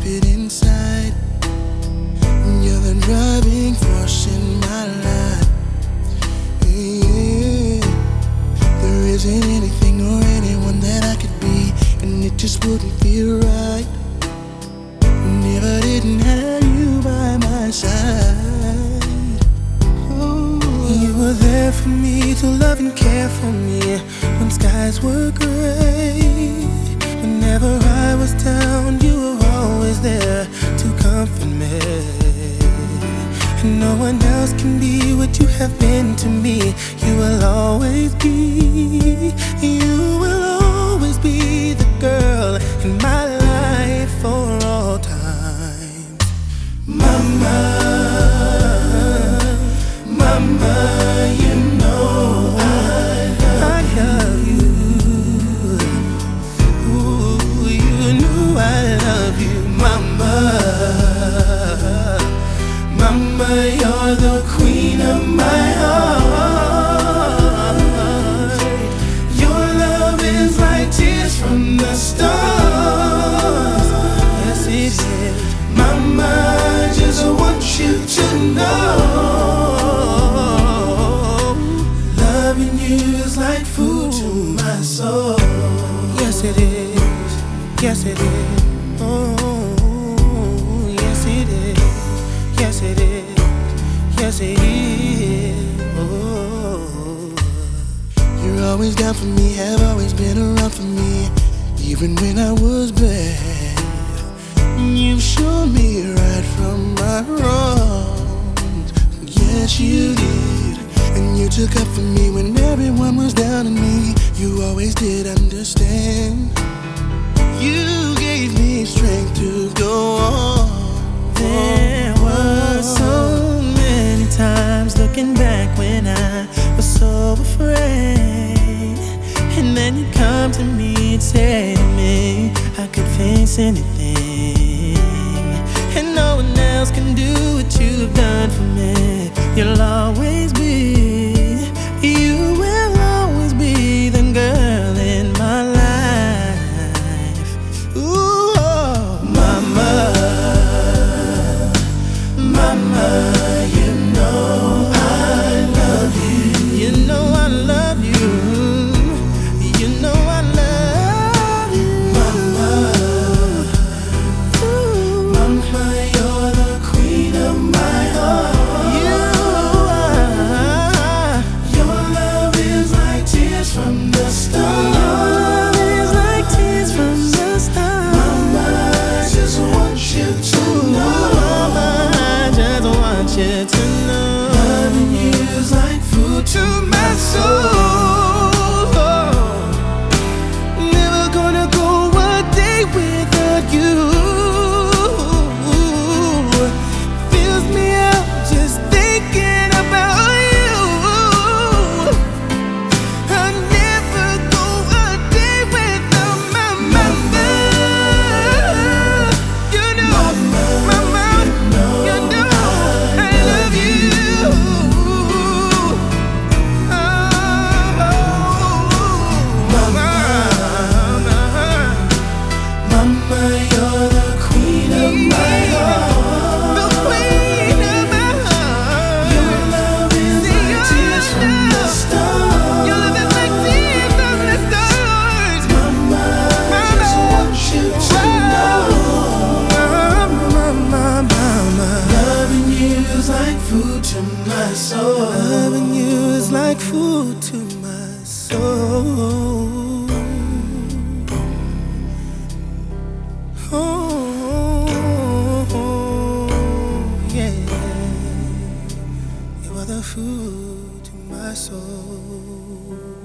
it inside. You're the driving force in my life. Yeah. There isn't anything or anyone that I could be, and it just wouldn't feel right if I didn't have you by my side. Oh. You were there for me to love and care for me when skies were gray. Whenever I was down, you were always there to comfort me. And no one else can be what you have been to me. You will always be, you will always be the girl in my life for all time. Mama, mama, you know I love you. Ooh, you know I love you, mama. Mama, you're the queen of my heart. Your love is like tears from the stars. Yes, it is. Mama, I just want you to know, loving you is like food to my soul. Yes, it is. Yes, it is. Oh, yes, it is. Yes, it is. Yes, it is. Oh. You're always down for me, have always been around for me, even when I was bad. You've shown me right from my wrongs. Yes, you did. And you took up for me when everyone was down on me. You always did understand. You gave me strength to go on. There were so many times looking back when I was so afraid, and then you'd come to me and say to me I could face anything, and no one else can do what you've done for me. You'll always be, you will always be the girl in my life. Ooh, oh, mama. Mama, you know I love you. You know I love you. You know I love you. Mama, ooh. Mama, you're the queen of my heart. You are. Your love is like tears from the stars. Your love is like tears from the stars. Mama, I just want you to know. You to know, loving you is like food to my soul. Never gonna go a day without you. Fills me up just thinking about you. I'll never go a day without my mama. You know, mama, you know. You're the queen of my heart. The queen of my heart. Your love is like tears from the stars. Your love is like tears from the stars. Mama, I just want you to know, mama, loving you is like food to my soul. Loving you is like food to my soul. You are the food to my soul.